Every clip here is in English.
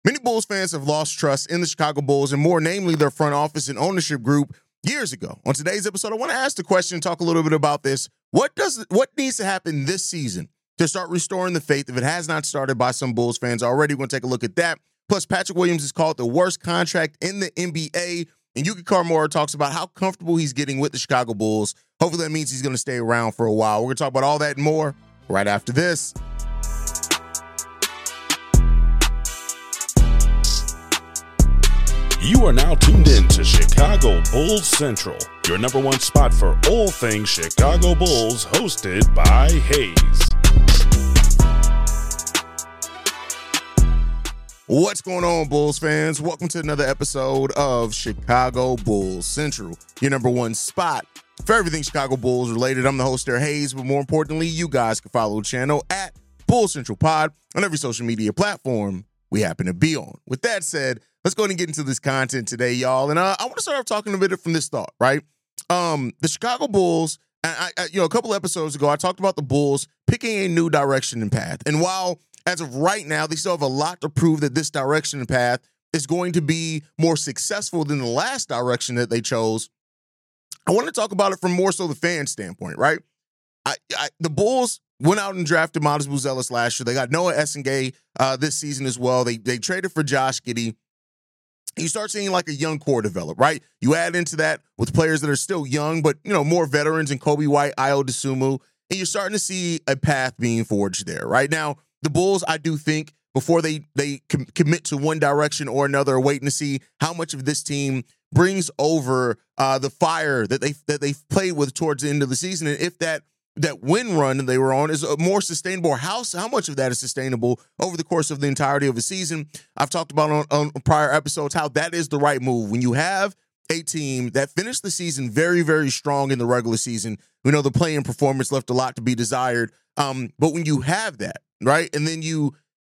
Many Bulls fans have lost trust in the Chicago Bulls and more namely their front office and ownership group years ago. On today's episode, I want to ask the question and talk a little bit about this. What needs to happen this season to start restoring the faith if it has not started by some Bulls fans already? We're going to take a look at that. Plus, Patrick Williams is called the worst contract in the NBA, and Yuki Karamora talks about how comfortable he's getting with the Chicago Bulls. Hopefully that means he's going to stay around for a while. We're going to talk about all that and more right after this. You are now tuned in to Chicago Bulls Central, your number one spot for all things Chicago Bulls, hosted by Hayes. What's going on, Bulls fans? Welcome to another episode of Chicago Bulls Central, your number one spot for everything Chicago Bulls related. I'm the host there, Hayes, but more importantly, you guys can follow the channel at Bulls Central Pod on every social media platform we happen to be on. With that said, let's go ahead and get into this content today, y'all. And I want to start off talking a bit from this thought, right? The Chicago Bulls, a couple episodes ago, I talked about the Bulls picking a new direction and path. And while as of right now, they still have a lot to prove that this direction and path is going to be more successful than the last direction that they chose, I want to talk about it from more so the fan standpoint, right? The Bulls went out and drafted Modest Buzelis last year. They got Noah Essengay this season as well. They traded for Josh Giddey. You start seeing like a young core develop, right? You add into that with players that are still young, but, more veterans in Kobe White, Ayo Dosunmu, and you're starting to see a path being forged there. Right now, the Bulls, I do think, before they commit to one direction or another, are waiting to see how much of this team brings over the fire that they've played with towards the end of the season, and if that win run that they were on is more sustainable, or how much of that is sustainable over the course of the entirety of a season. I've talked about on prior episodes how that is the right move. When you have a team that finished the season very, very strong in the regular season, we know the play-in performance left a lot to be desired. But when you have that, right, and then you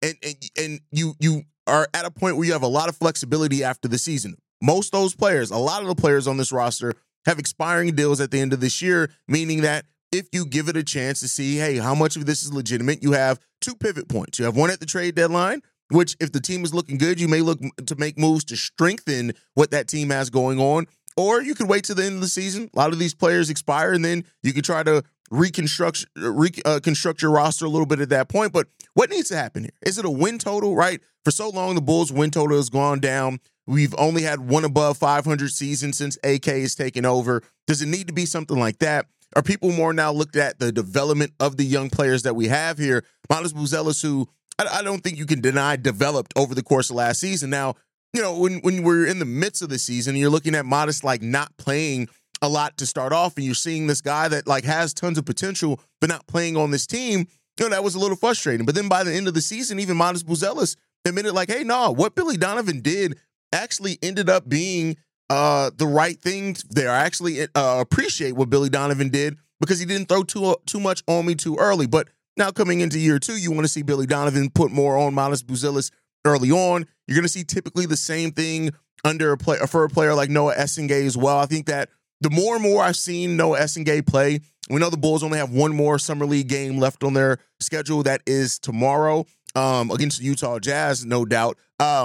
are at a point where you have a lot of flexibility after the season. Most of those players, a lot of the players on this roster have expiring deals at the end of this year, meaning that if you give it a chance to see, hey, how much of this is legitimate, you have two pivot points. You have one at the trade deadline, which if the team is looking good, you may look to make moves to strengthen what that team has going on. Or you could wait to the end of the season. A lot of these players expire, and then you can try to construct your roster a little bit at that point. But what needs to happen here? Is it a win total, right? For so long, the Bulls' win total has gone down. We've only had one above 500 season since AK has taken over. Does it need to be something like that? Are people more now looked at the development of the young players that we have here? Modest Buzelis, who I don't think you can deny developed over the course of last season. Now, when we're in the midst of the season, you're looking at Modest like not playing a lot to start off, and you're seeing this guy that like has tons of potential but not playing on this team. That was a little frustrating. But then by the end of the season, even Modest Buzelis admitted like, hey, no, what Billy Donovan did actually ended up being the right thing there. I actually appreciate what Billy Donovan did because he didn't throw too much on me too early. But now coming into year two, you want to see Billy Donovan put more on Modest Buzelis early on. You're going to see typically the same thing for a player like Noah Essengay as well. I think that the more and more I've seen Noah Essengay play, we know the Bulls only have one more Summer League game left on their schedule. That is tomorrow against the Utah Jazz, no doubt.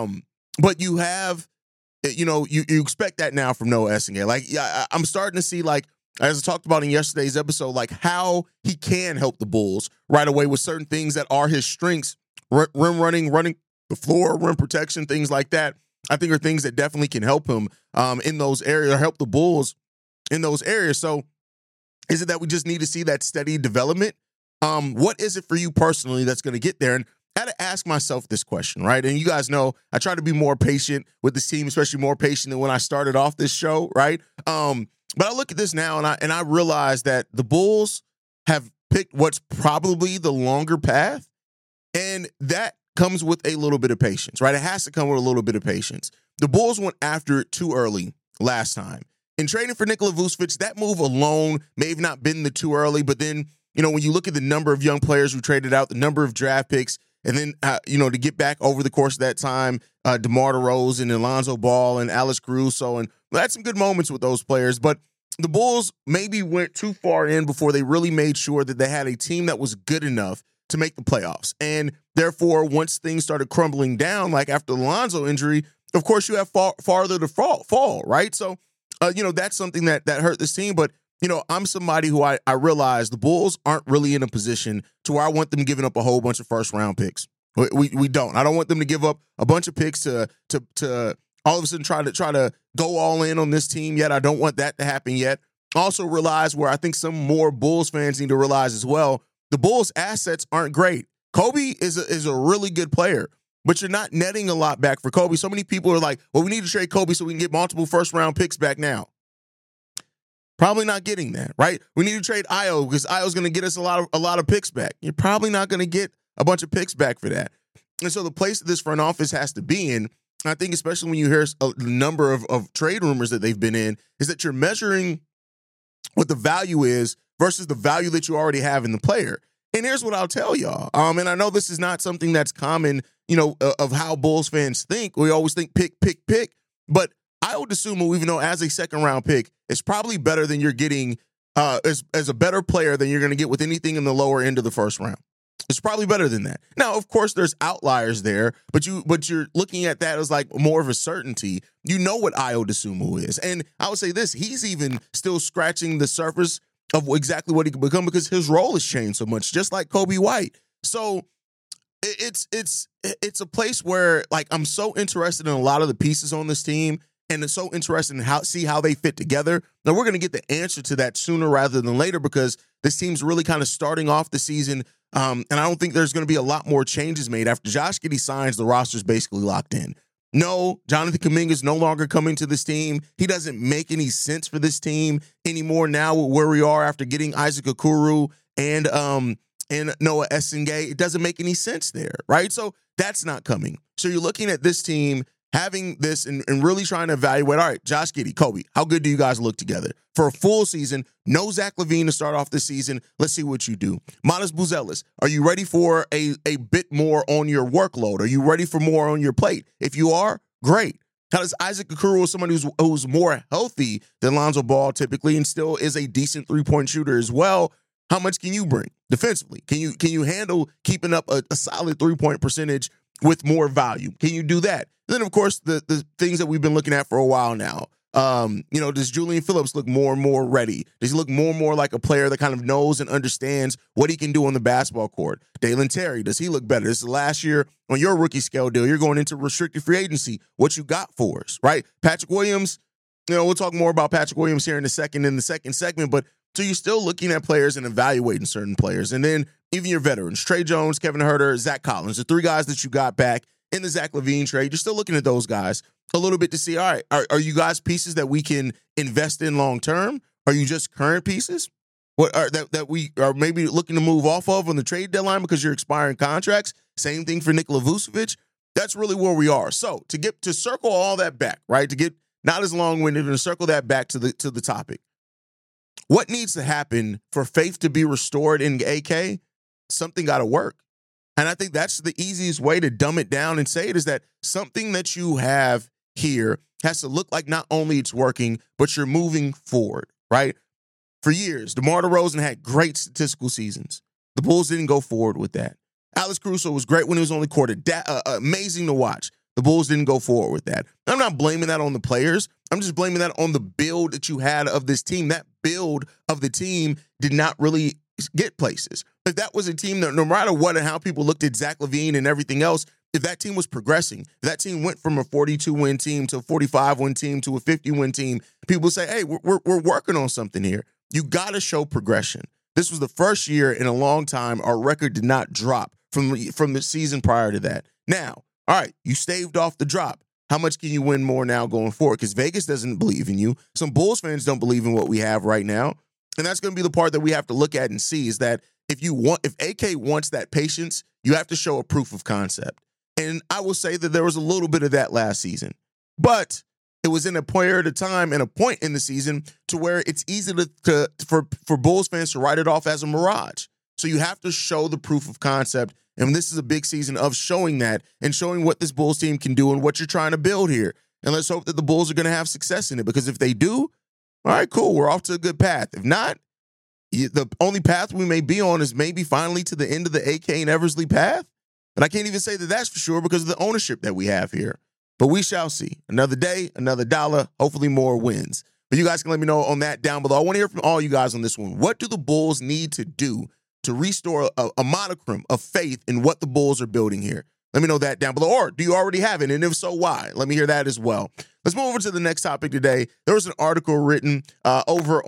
But you have, you expect that now from Noah Essengay. Like, I'm starting to see, like, as I talked about in yesterday's episode, like how he can help the Bulls right away with certain things that are his strengths, rim running the floor, rim protection, things like that. I think are things that definitely can help him in those areas, or help the Bulls in those areas. So is it that we just need to see that steady development? What is it for you personally that's going to get there? And I had to ask myself this question, right? And you guys know I try to be more patient with this team, especially more patient than when I started off this show, right? But I look at this now and I realize that the Bulls have picked what's probably the longer path, and that comes with a little bit of patience, right? It has to come with a little bit of patience. The Bulls went after it too early last time. In trading for Nikola Vucevic, that move alone may have not been the too early, but then, when you look at the number of young players who traded out, the number of draft picks, and then, to get back over the course of that time, DeMar DeRozan and Alonzo Ball and Alex Caruso, and we had some good moments with those players, but the Bulls maybe went too far in before they really made sure that they had a team that was good enough to make the playoffs. And therefore, once things started crumbling down, like after the Lonzo injury, of course you have farther to fall, right? So, that's something that hurt this team. But, I'm somebody who I realize the Bulls aren't really in a position to where I want them giving up a whole bunch of first-round picks. We don't. I don't want them to give up a bunch of picks to all of a sudden try to go all in on this team yet. I don't want that to happen yet. Also realize where I think some more Bulls fans need to realize as well, the Bulls' assets aren't great. Kobe is a really good player, but you're not netting a lot back for Kobe. So many people are like, well, we need to trade Kobe so we can get multiple first-round picks back now. Probably not getting that, right? We need to trade Ayo because Ayo's going to get us a lot of picks back. You're probably not going to get a bunch of picks back for that. And so the place that this front office has to be in, I think especially when you hear a number of trade rumors that they've been in, is that you're measuring what the value is versus the value that you already have in the player. And here's what I'll tell y'all. And I know this is not something that's common, of how Bulls fans think. We always think pick. But I would assume, even though as a second-round pick, it's probably better than you're getting as a better player than you're going to get with anything in the lower end of the first round. It's probably better than that. Now, of course, there's outliers there, but you're looking at that as like more of a certainty. You know what Ayo Dosunmu is. And I would say this, he's even still scratching the surface of exactly what he could become because his role has changed so much, just like Kobe White. So it's a place where like I'm so interested in a lot of the pieces on this team, and it's so interesting to see how they fit together. Now, we're going to get the answer to that sooner rather than later because this team's really kind of starting off the season. And I don't think there's going to be a lot more changes made. After Josh Giddey signs, the roster's basically locked in. No, Jonathan Kuminga is no longer coming to this team. He doesn't make any sense for this team anymore now where we are after getting Isaac Okoro and Noah Essengay. It doesn't make any sense there, right? So that's not coming. So you're looking at this team having this and really trying to evaluate, all right, Josh Giddey, Kobe, how good do you guys look together? For a full season, no Zach LaVine to start off the season. Let's see what you do. Matas Buzelis, are you ready for a bit more on your workload? Are you ready for more on your plate? If you are, great. How does Isaac Okoro, somebody who's more healthy than Lonzo Ball typically and still is a decent three-point shooter as well, how much can you bring defensively? Can you handle keeping up a solid three-point percentage with more value? Can you do that? And then, of course, the things that we've been looking at for a while now. Does Julian Phillips look more and more ready? Does he look more and more like a player that kind of knows and understands what he can do on the basketball court? Dalen Terry, does he look better? This is last year on your rookie scale deal. You're going into restricted free agency. What you got for us, right? Patrick Williams, we'll talk more about Patrick Williams here in the second segment, but so you're still looking at players and evaluating certain players. And then even your veterans, Trey Jones, Kevin Huerter, Zach Collins, the three guys that you got back in the Zach LaVine trade, you're still looking at those guys a little bit to see, all right, are you guys pieces that we can invest in long term? Are you just current pieces? What are that we are maybe looking to move off of on the trade deadline because you're expiring contracts? Same thing for Nikola Vucevic. That's really where we are. So to circle all that back, right? To get not as long-winded and to circle that back to the topic. What needs to happen for faith to be restored in AK? Something got to work. And I think that's the easiest way to dumb it down and say it is that something that you have here has to look like not only it's working, but you're moving forward, right? For years, DeMar DeRozan had great statistical seasons. The Bulls didn't go forward with that. Alex Caruso was great when he was on the court, amazing to watch. The Bulls didn't go forward with that. I'm not blaming that on the players. I'm just blaming that on the build that you had of this team. That build of the team did not really get places. If that was a team that no matter what and how people looked at Zach LaVine and everything else, if that team was progressing, if that team went from a 42-win team to a 45-win team to a 50-win team, people say, hey, we're working on something here. You got to show progression. This was the first year in a long time our record did not drop from the season prior to that. Now, all right, you staved off the drop. How much can you win more now going forward? Because Vegas doesn't believe in you. Some Bulls fans don't believe in what we have right now. And that's going to be the part that we have to look at and see is that if AK wants that patience, you have to show a proof of concept. And I will say that there was a little bit of that last season. But it was in a period of time and a point in the season to where it's easy for Bulls fans to write it off as a mirage. So you have to show the proof of concept. And this is a big season of showing that and showing what this Bulls team can do and what you're trying to build here. And let's hope that the Bulls are going to have success in it. Because if they do, all right, cool, we're off to a good path. If not, The only path we may be on is maybe finally to the end of the AK and Eversley path. But I can't even say that that's for sure because of the ownership that we have here. But we shall see. Another day, another dollar, hopefully more wins. But you guys can let me know on that down below. I want to hear from all you guys on this one. What do the Bulls need to do to restore a modicum of faith in what the Bulls are building here? Let me know that down below. Or do you already have it? And if so, why? Let me hear that as well. Let's move over to the next topic today. There was an article written over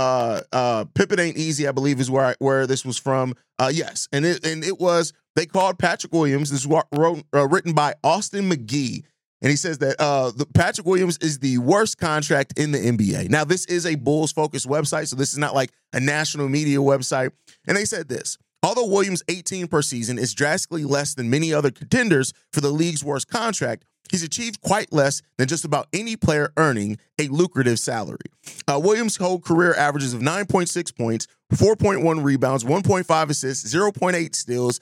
on Pippen Ain't Easy, I believe is where this was from. Yes, and it was, they called Patrick Williams. This was written by Austin McGee. And he says that the Patrick Williams is the worst contract in the NBA. Now, this is a Bulls-focused website, so this is not like a national media website. And they said this: although Williams' 18 per season is drastically less than many other contenders for the league's worst contract, he's achieved quite less than just about any player earning a lucrative salary. Williams' whole career averages of 9.6 points, 4.1 rebounds, 1.5 assists, 0.8 steals,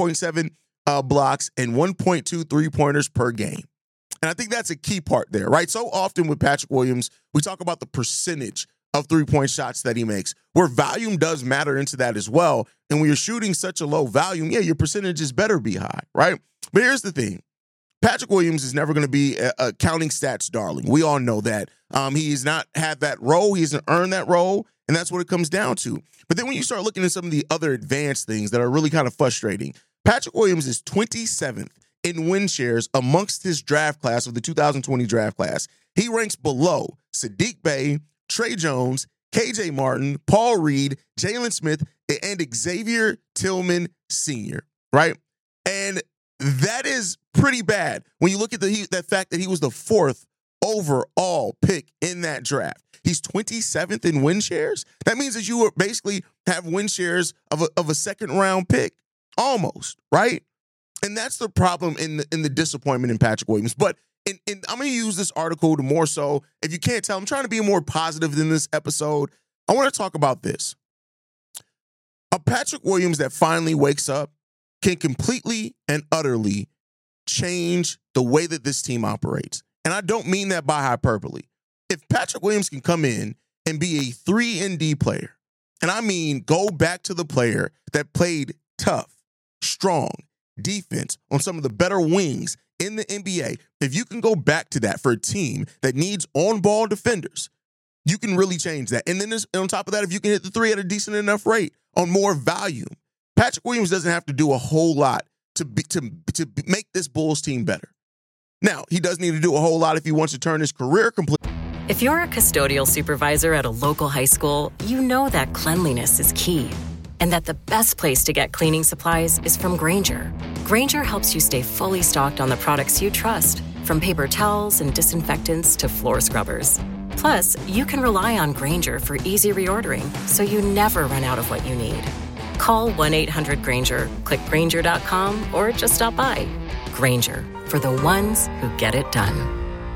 0.7 blocks, and 1.2 three-pointers per game. And I think that's a key part there, right? So often with Patrick Williams, we talk about the percentage of three-point shots that he makes, where volume does matter into that as well. And when you're shooting such a low volume, yeah, your percentages better be high, right? But here's the thing. Patrick Williams is never going to be a counting stats darling. We all know that. He has not had that role. He hasn't earned that role, and that's what it comes down to. But then when you start looking at some of the other advanced things that are really kind of frustrating, Patrick Williams is 27th in win shares amongst his draft class of the 2020 draft class. He ranks below Saddiq Bey, Trey Jones, KJ Martin, Paul Reed, Jalen Smith, and Xavier Tillman Sr., right? And that is pretty bad when you look at that fact that he was the 4th overall pick in that draft. He's 27th in win shares. That means that you basically have win shares of a second-round pick, almost, right? And that's the problem in the disappointment in Patrick Williams. But I'm going to use this article to more so, if you can't tell, I'm trying to be more positive than this episode. I want to talk about this. A Patrick Williams that finally wakes up can completely and utterly change the way that this team operates. And I don't mean that by hyperbole. If Patrick Williams can come in and be a 3-and-D player, and I mean go back to the player that played tough, strong defense on some of the better wings in the NBA, if you can go back to that for a team that needs on-ball defenders, you can really change that. And then on top of that, if you can hit the three at a decent enough rate on more volume, Patrick Williams doesn't have to do a whole lot to make this Bulls team better. Now, he does need to do a whole lot if he wants to turn his career completely. If you're a custodial supervisor at a local high school, you know that cleanliness is key, and that the best place to get cleaning supplies is from Grainger. Grainger helps you stay fully stocked on the products you trust, from paper towels and disinfectants to floor scrubbers. Plus, you can rely on Grainger for easy reordering, so you never run out of what you need. Call 1-800-GRAINGER, click Grainger.com, or just stop by. Grainger, for the ones who get it done.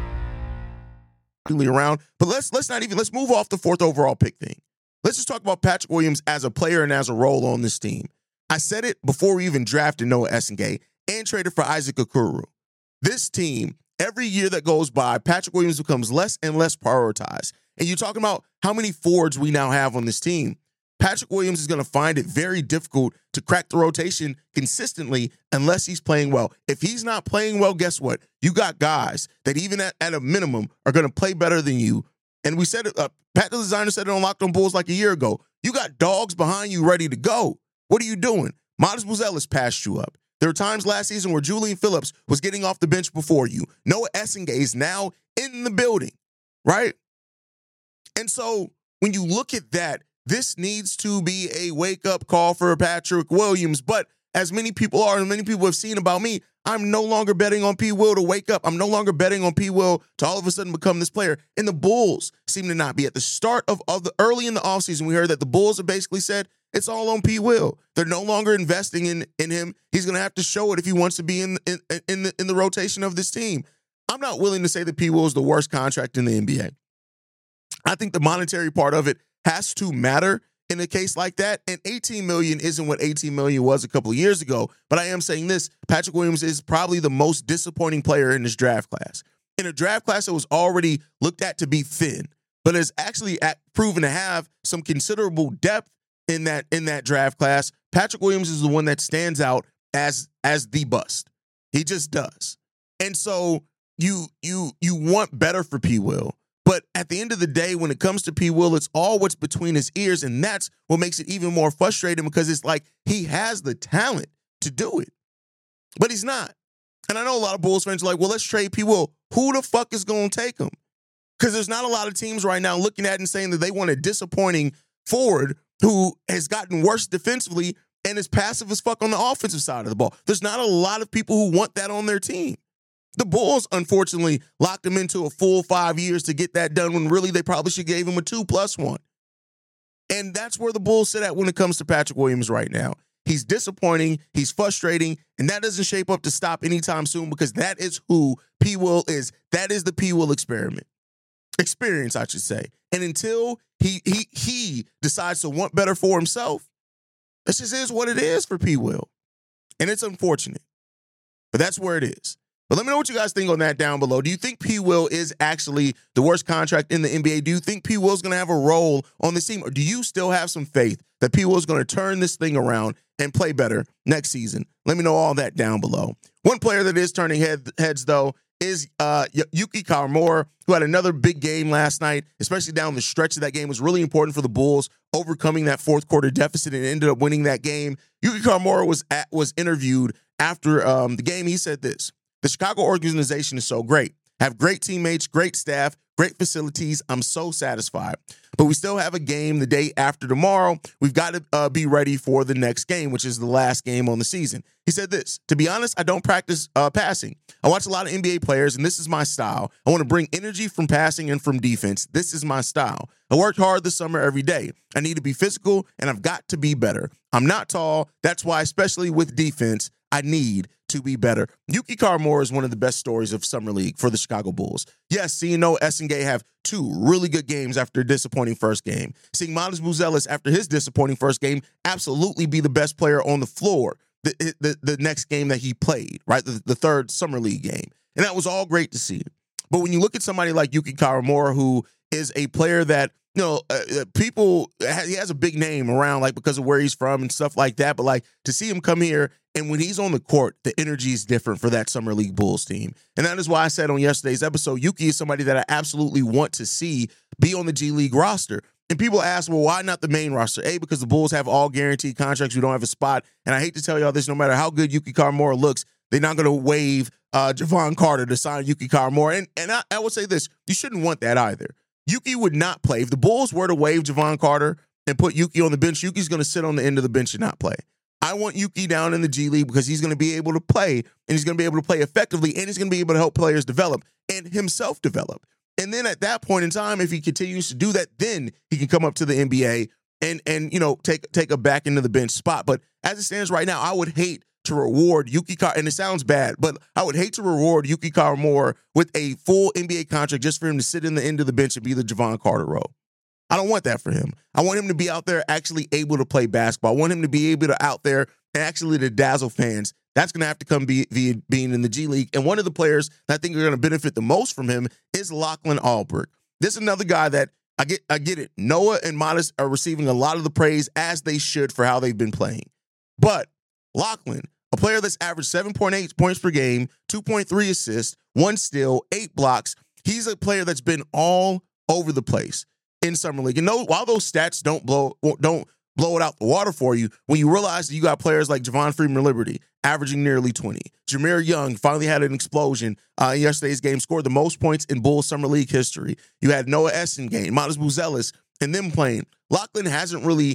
Around, but let's move off the 4th overall pick thing. Let's just talk about Patrick Williams as a player and as a role on this team. I said it before we even drafted Noah Essengate and traded for Isaac Okoro. This team, every year that goes by, Patrick Williams becomes less and less prioritized. And you're talking about how many forwards we now have on this team. Patrick Williams is going to find it very difficult to crack the rotation consistently unless he's playing well. If he's not playing well, guess what? You got guys that even at a minimum are going to play better than you. And we said it, Pat the Designer said it on Locked On Bulls like a year ago. You got dogs behind you ready to go. What are you doing? Modest Buzelis passed you up. There were times last season where Julian Phillips was getting off the bench before you. Noah Essengate is now in the building, right? And so when you look at that, this needs to be a wake-up call for Patrick Williams. But as many people are, and many people have seen about me, I'm no longer betting on P. Will to wake up. I'm no longer betting on P. Will to all of a sudden become this player. And the Bulls seem to not be. At the start of the early in the offseason, we heard that the Bulls have basically said it's all on P. Will. They're no longer investing in him. He's going to have to show it if he wants to be in the rotation of this team. I'm not willing to say that P. Will is the worst contract in the NBA. I think the monetary part of it has to matter in a case like that. And $18 million isn't what $18 million was a couple of years ago. But I am saying this, Patrick Williams is probably the most disappointing player in this draft class. In a draft class that was already looked at to be thin, but has actually proven to have some considerable depth in that draft class, Patrick Williams is the one that stands out as the bust. He just does. And so you want better for P. Will. But at the end of the day, when it comes to P. Will, it's all what's between his ears, and that's what makes it even more frustrating because it's like he has the talent to do it, but he's not. And I know a lot of Bulls fans are like, well, let's trade P. Will. Who the fuck is going to take him? Because there's not a lot of teams right now looking at it and saying that they want a disappointing forward who has gotten worse defensively and is passive as fuck on the offensive side of the ball. There's not a lot of people who want that on their team. The Bulls, unfortunately, locked him into a full 5 years to get that done when really they probably should have gave him a 2+1. And that's where the Bulls sit at when it comes to Patrick Williams right now. He's disappointing, he's frustrating, and that doesn't shape up to stop anytime soon because that is who P. Will is. That is the P. Will experience, I should say. And until he decides to want better for himself, this just is what it is for P. Will. And it's unfortunate, but that's where it is. But let me know what you guys think on that down below. Do you think P. Will is actually the worst contract in the NBA? Do you think P. Will is going to have a role on this team? Or do you still have some faith that P. Will is going to turn this thing around and play better next season? Let me know all that down below. One player that is turning heads, though, is Yuki Kawamura, who had another big game last night, especially down the stretch of that game. It was really important for the Bulls, overcoming that fourth quarter deficit and ended up winning that game. Yuki Kawamura was interviewed after the game. He said this: "The Chicago organization is so great. Have great teammates, great staff, great facilities. I'm so satisfied. But we still have a game the day after tomorrow. We've got to be ready for the next game, which is the last game on the season." He said this: "To be honest, I don't practice passing. I watch a lot of NBA players, and this is my style. I want to bring energy from passing and from defense. This is my style. I worked hard this summer every day. I need to be physical, and I've got to be better. I'm not tall. That's why, especially with defense, I need to be better." Yuki Kawamura is one of the best stories of Summer League for the Chicago Bulls. Yes, seeing Noah Essengay have two really good games after a disappointing first game. Seeing Miles Buzelis after his disappointing first game absolutely be the best player on the floor the next game that he played, right? The third Summer League game. And that was all great to see. But when you look at somebody like Yuki Kawamura, who is a player that, he has a big name around, like, because of where he's from and stuff like that. But, like, to see him come here and when he's on the court, the energy is different for that Summer League Bulls team. And that is why I said on yesterday's episode, Yuki is somebody that I absolutely want to see be on the G League roster. And people ask, well, why not the main roster? A, because the Bulls have all guaranteed contracts. We don't have a spot. And I hate to tell y'all this, no matter how good Yuki Kawamura looks, they're not going to waive Javon Carter to sign Yuki Kawamura. And I would say this: you shouldn't want that either. Yuki would not play. If the Bulls were to waive Javon Carter and put Yuki on the bench, Yuki's going to sit on the end of the bench and not play. I want Yuki down in the G League because he's going to be able to play, and he's going to be able to play effectively, and he's going to be able to help players develop and himself develop. And then at that point in time, if he continues to do that, then he can come up to the NBA and take a back into the bench spot. But as it stands right now, I would hate to reward Yuki Kawamura, and it sounds bad, but I would hate to reward Yuki Kawamura with a full NBA contract just for him to sit in the end of the bench and be the Javon Carter role. I don't want that for him. I want him to be out there actually able to play basketball. I want him to be able to out there and actually to dazzle fans. That's going to have to come via being in the G League. And one of the players that I think are going to benefit the most from him is Lachlan Albrecht. This is another guy that I get it. Noah and Modest are receiving a lot of the praise, as they should, for how they've been playing. But Lachlan, a player that's averaged 7.8 points per game, 2.3 assists, 1 steal, 8 blocks. He's a player that's been all over the place in Summer League. And while those stats don't blow it out the water for you, when you realize that you got players like Javon Freeman-Liberty averaging nearly 20. Jameer Young finally had an explosion in yesterday's game, scored the most points in Bulls Summer League history. You had Noah Essengay, Miles Buzelis, and them playing. Lachlan hasn't really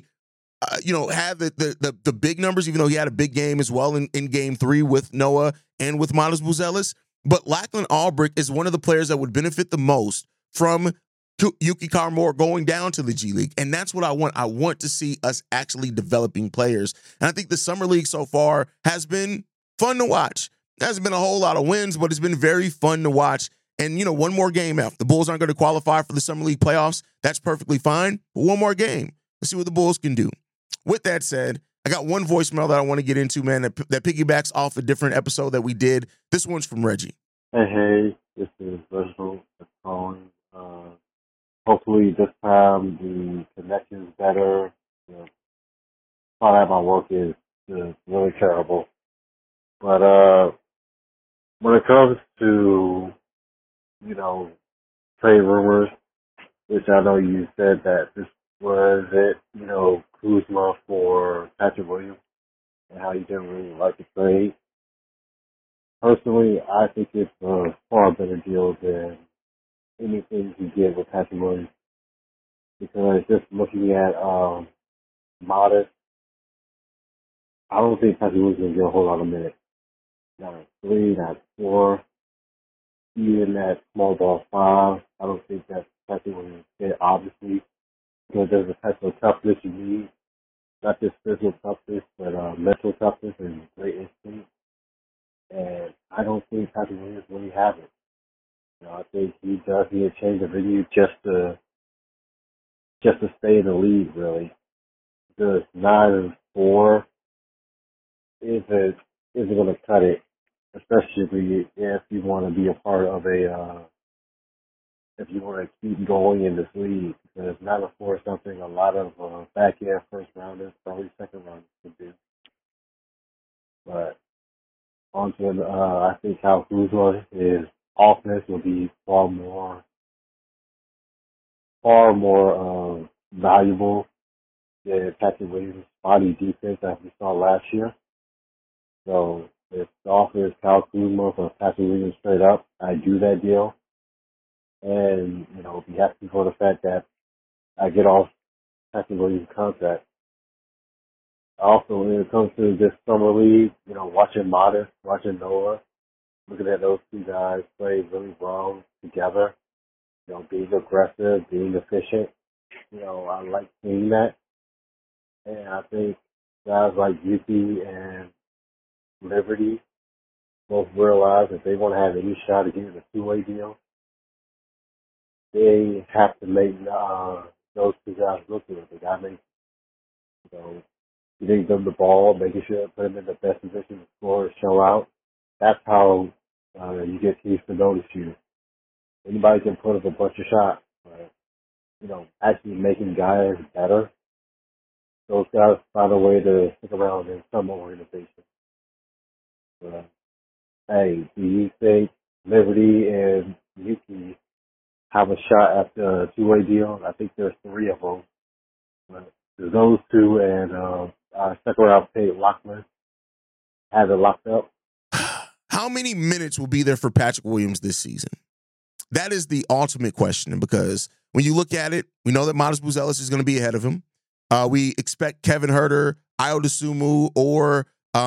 had the big numbers, even though he had a big game as well in game 3 with Noah and with Miles Buzelis. But Lachlan Albrecht is one of the players that would benefit the most from Yuki Kawamura going down to the G League. And that's what I want. I want to see us actually developing players. And I think the Summer League so far has been fun to watch. There hasn't been a whole lot of wins, but it's been very fun to watch. And, one more game out. The Bulls aren't going to qualify for the Summer League playoffs. That's perfectly fine. But one more game. Let's see what the Bulls can do. With that said, I got one voicemail that I want to get into, man, that piggybacks off a different episode that we did. This one's from Reggie. Hey, this is Reginald calling. Hopefully this time the connection's better. found out my work is really terrible. But when it comes to, trade rumors, which I know you said that this was it, Kuzma for Patrick Williams and how you didn't really like the trade. Personally, I think it's a far better deal than anything you get with Patrick Williams. Because just looking at Modest, I don't think Patrick Williams is going to get a whole lot of minutes. Not 3, not 4, even at small ball 5. I don't think that's Patrick Williams fit, obviously, because there's a type of toughness you need. Not just physical toughness, but mental toughness and great instinct. And I don't think Patrick Williams really has it. I think he does need a change of venue just to stay in the league, really. Because 9-4 isn't going to cut it, especially if you want to be a part of if you want to keep going in this league. Because 9-4 is something a lot of back-end first rounders, probably second rounders could do. But I think Kyle Kuzma, his offense will be far more valuable than Patrick Williams' spotty defense that we saw last year. So if the offer is Kyle Kuzma for Patrick Williams straight up, I do that deal. And, be happy for the fact that I get off Patrick Williams' contract. Also, when it comes to this summer league, watching Modest, watching Noah, looking at those two guys play really well together, being aggressive, being efficient, I like seeing that. And I think guys like Yuki and Liberty both realize that they want to have any shot at getting a two-way deal, they have to make those two guys look good. They got to make, getting them the ball, making sure put them in the best position to score and show out. That's how you get teams to notice you. Anybody can put up a bunch of shots, but actually making guys better, those guys find a way to stick around in some organization. Hey, do you think Liberty and Yuki have a shot at the two-way deal? I think there's 3 of them. But there's those two and second round pick Lockman has it locked up. How many minutes will be there for Patrick Williams this season? That is the ultimate question, because when you look at it, we know that Modest Buzelis is going to be ahead of him. We expect Kevin Huerter, Ayo Dosunmu, or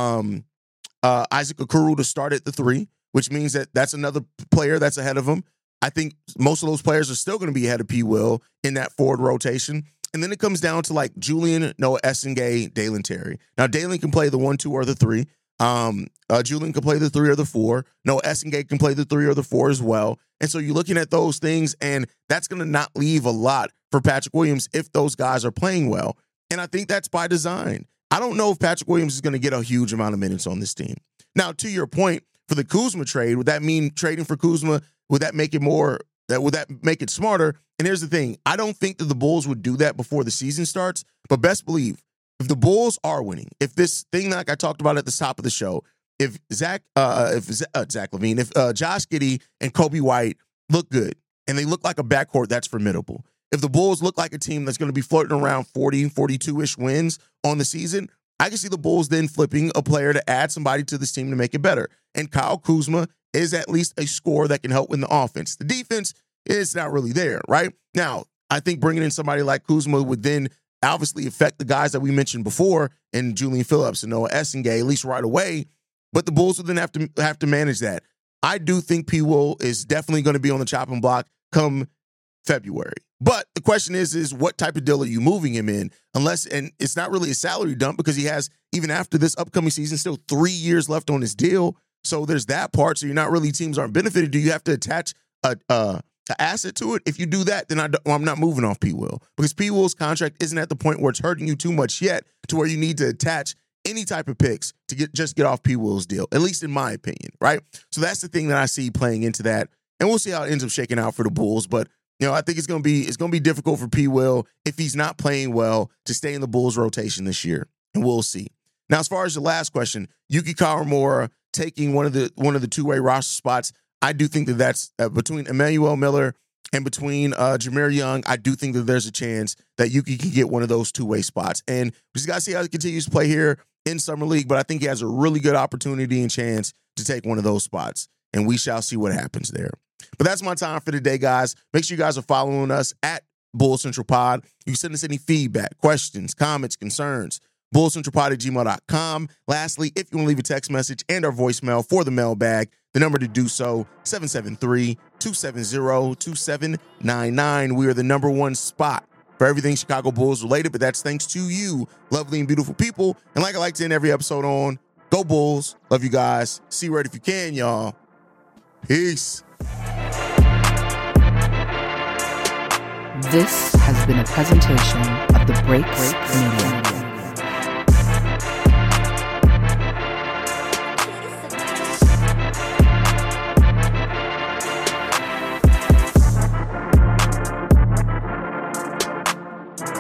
Isaac Okoro to start at the 3, which means that that's another player that's ahead of him. I think most of those players are still going to be ahead of P. Will in that forward rotation. And then it comes down to like Julian, Noah Essengay, Dalen Terry. Now, Dalen can play the 1, 2, or the 3. Julian can play the 3 or the 4. Noah Essengay can play the 3 or the 4 as well. And so you're looking at those things, and that's going to not leave a lot for Patrick Williams if those guys are playing well. And I think that's by design. I don't know if Patrick Williams is going to get a huge amount of minutes on this team. Now, to your point, for the Kuzma trade, would that mean trading for Kuzma? Would that make it more? Would that make it smarter? And here's the thing. I don't think that the Bulls would do that before the season starts, but best believe if the Bulls are winning, if this thing like I talked about at the top of the show, if Zach LaVine, if Josh Giddey and Kobe White look good and they look like a backcourt that's formidable, if the Bulls look like a team that's going to be floating around 40, 42-ish wins on the season, I can see the Bulls then flipping a player to add somebody to this team to make it better. And Kyle Kuzma is at least a scorer that can help win the offense. The defense is not really there, right? Now, I think bringing in somebody like Kuzma would then obviously affect the guys that we mentioned before, and Julian Phillips and Noah Essengay, at least right away. But the Bulls would then have to manage that. I do think P. Will is definitely going to be on the chopping block come February. But the question is what type of deal are you moving him in? And it's not really a salary dump because he has, even after this upcoming season, still 3 years left on his deal. So there's that part. So you're not really, teams aren't benefited. Do you have to attach an asset to it? If you do that, then I'm not moving off P. Will, because P. Will's contract isn't at the point where it's hurting you too much yet to where you need to attach any type of picks to get off P. Will's deal, at least in my opinion, right? So that's the thing that I see playing into that. And we'll see how it ends up shaking out for the Bulls. But I think it's gonna be difficult for P. Will if he's not playing well to stay in the Bulls rotation this year. and we'll see. Now, as far as the last question, Yuki Kawamura taking one of the two-way roster spots, I do think that that's between Emmanuel Miller and between Jahmir Young. I do think that there's a chance that Yuki can get one of those two-way spots. And we just got to see how he continues to play here in Summer League, but I think he has a really good opportunity and chance to take one of those spots, and we shall see what happens there. But that's my time for today, guys. Make sure you guys are following us at Bull Central Pod. You can send us any feedback, questions, comments, concerns, bullcentralpod@gmail.com. Lastly, if you want to leave a text message and our voicemail for the mailbag, the number to do so, 773-270-2799. We are the number one spot for everything Chicago Bulls related, but that's thanks to you, lovely and beautiful people. And like I like to end every episode on, go Bulls. Love you guys. See you right if you can, y'all. Peace. This has been a presentation of the Breaks Media.